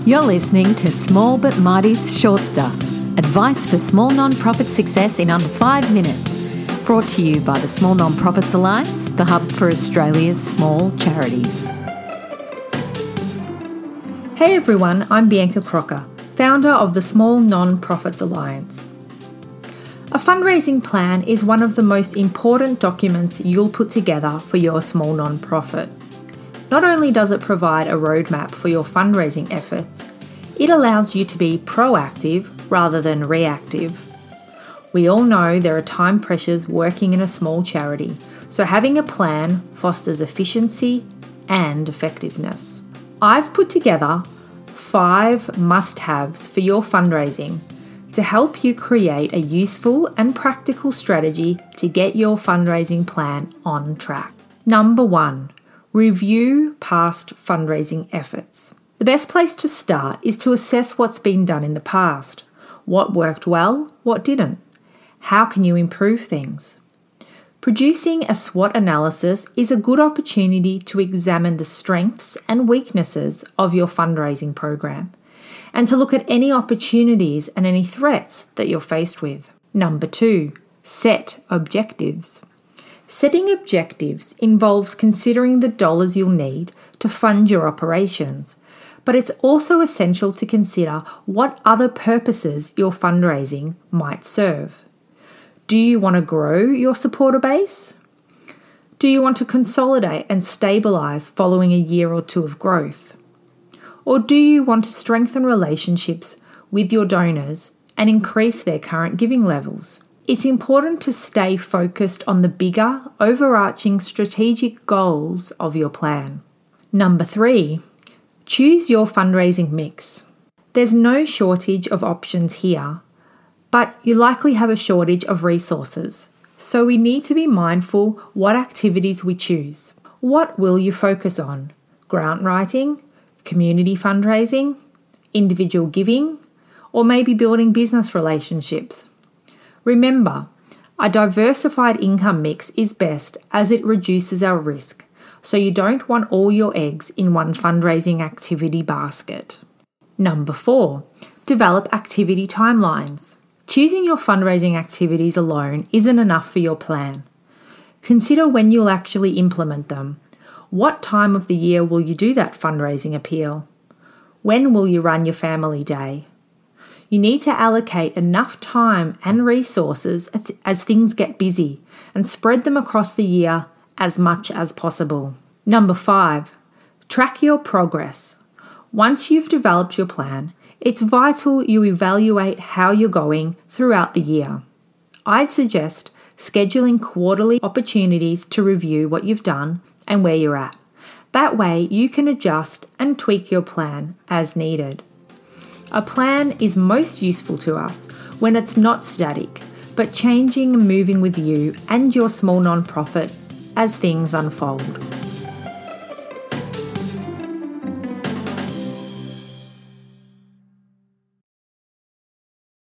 You're listening to Small But Mighty's Short Stuff, advice for small non-profit success in under 5 minutes. Brought to you by the Small Non-Profits Alliance, the hub for Australia's small charities. Hey everyone, I'm Bianca Crocker, founder of the Small Non-Profits Alliance. A fundraising plan is one of the most important documents you'll put together for your small non-profit. Not only does it provide a roadmap for your fundraising efforts, it allows you to be proactive rather than reactive. We all know there are time pressures working in a small charity, so having a plan fosters efficiency and effectiveness. I've put together 5 must-haves for your fundraising to help you create a useful and practical strategy to get your fundraising plan on track. Number 1. Review past fundraising efforts. The best place to start is to assess what's been done in the past. What worked well, what didn't? How can you improve things? Producing a SWOT analysis is a good opportunity to examine the strengths and weaknesses of your fundraising program and to look at any opportunities and any threats that you're faced with. Number 2, set objectives. Setting objectives involves considering the dollars you'll need to fund your operations, but it's also essential to consider what other purposes your fundraising might serve. Do you want to grow your supporter base? Do you want to consolidate and stabilise following a year or two of growth? Or do you want to strengthen relationships with your donors and increase their current giving levels? It's important to stay focused on the bigger, overarching strategic goals of your plan. Number 3, choose your fundraising mix. There's no shortage of options here, but you likely have a shortage of resources. So we need to be mindful what activities we choose. What will you focus on? Grant writing, community fundraising, individual giving, or maybe building business relationships? Remember, a diversified income mix is best as it reduces our risk, so you don't want all your eggs in one fundraising activity basket. Number 4, develop activity timelines. Choosing your fundraising activities alone isn't enough for your plan. Consider when you'll actually implement them. What time of the year will you do that fundraising appeal? When will you run your family day? You need to allocate enough time and resources as things get busy and spread them across the year as much as possible. Number 5, track your progress. Once you've developed your plan, it's vital you evaluate how you're going throughout the year. I'd suggest scheduling quarterly opportunities to review what you've done and where you're at. That way you can adjust and tweak your plan as needed. A plan is most useful to us when it's not static, but changing and moving with you and your small non-profit as things unfold.